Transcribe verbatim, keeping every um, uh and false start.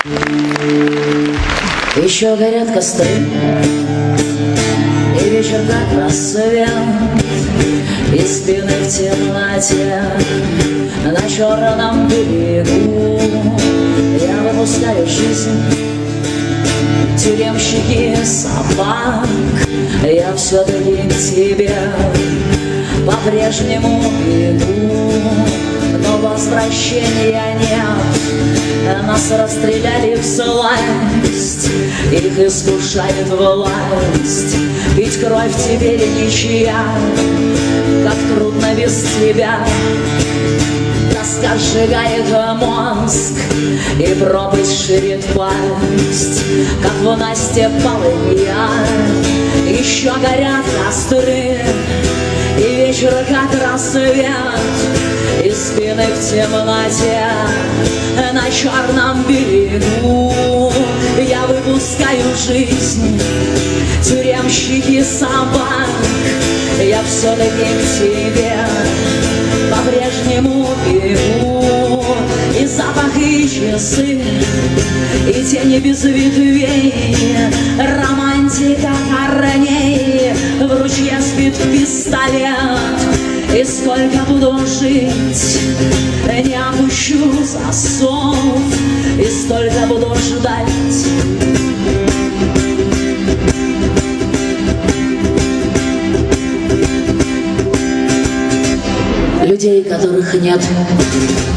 Еще горят костры, и вечер как рассвет, и спины в темноте на черном берегу. Я выпускаю жизнь, тюремщики собак, я все-таки к тебе по-прежнему иду, но возвращения нет. Нас расстреляли в сласть, их искушает власть, пить кровь теперь ничья, как трудно без тебя. Тоска сжигает мозг, и пропасть ширит пасть, как в Насте полынья. Еще горят костры, и вечер как рассвет, и спины в темноте на черном берегу. Я выпускаю жизнь, тюремщики собак, я все-таки к тебе по-прежнему бегу. И запах, и часы, и тени без ветвей, романтика корней, в ручье спит пистолет. И сколько буду жить, не опущу засов, и столько буду ждать. Людей, которых нет.